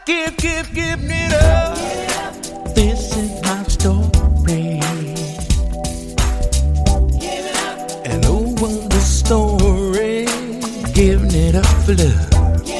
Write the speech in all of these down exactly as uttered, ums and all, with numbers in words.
give, give, give it up. This is my story. And over the story, giving it up for love.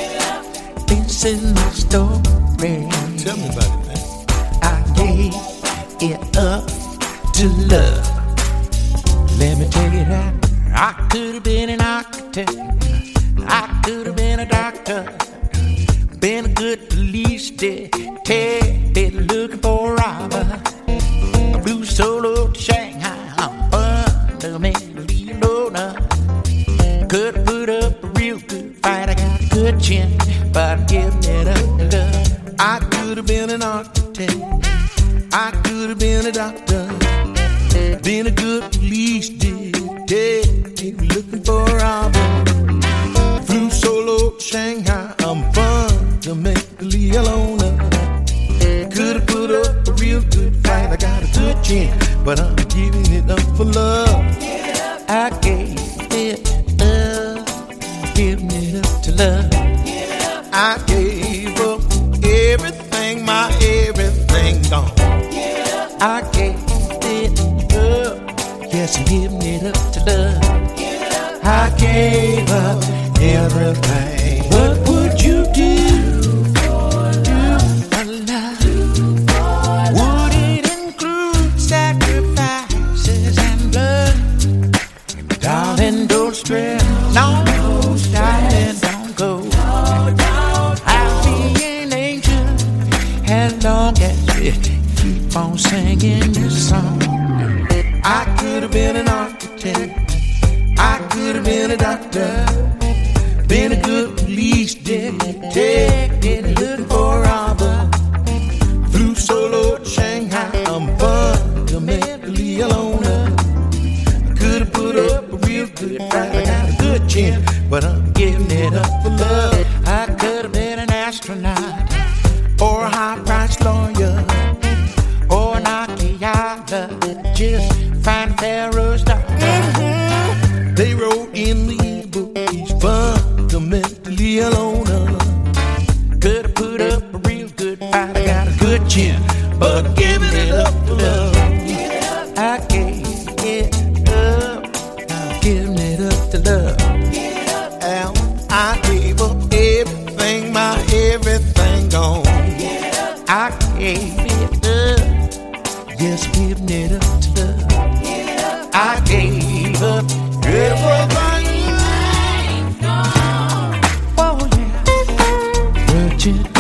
This is my story. Tell me about it, man. I gave it up to love. Let me tell you that I could have been an architect, I could have been a doctor, been a good police detective looking for a robber. I flew solo to Shanghai, I'm fundamentally loner. Could have put up a real good fight, I got a good chin, but I'm giving it up to love. I could have been an architect, I could have been a doctor, been a good police detective looking for a robber. Flew solo to Shanghai, I'm fundamentally a loner. Could have put up a real good fight, I got a good chin, but I'm giving it up for love. I gave it up, giving it up to love. I gave up everything, my everything gone. I gave it up, yes, I'm giving it up to love. I gave up everything. What would you do for love? Would it include sacrifices and blood? Darling, don't stress, no, darling, don't go. I'll be an angel as long as you keep on singing this song. I could have been an architect, I could have been a doctor, been a good police detective looking for a robber. Flew solo to Shanghai, I'm fundamentally a loner. Could have put up a real good fight, I got a good chin, but I'm giving it up for love. I could have been an astronaut, or a high-priced lawyer, or an archaeologist, find Pharaoh's daughter. Mm-hmm. They wrote in the book he's fundamentally a loner. Could have put up a real good fight, I got a good chin, but I'm giving it up for love. I gave it up, I'm giving it up to love. And I gave up everything, my everything gone. I gave it up, yes, giving it up to love. I gave up everything. Whoa, yeah. Virgin.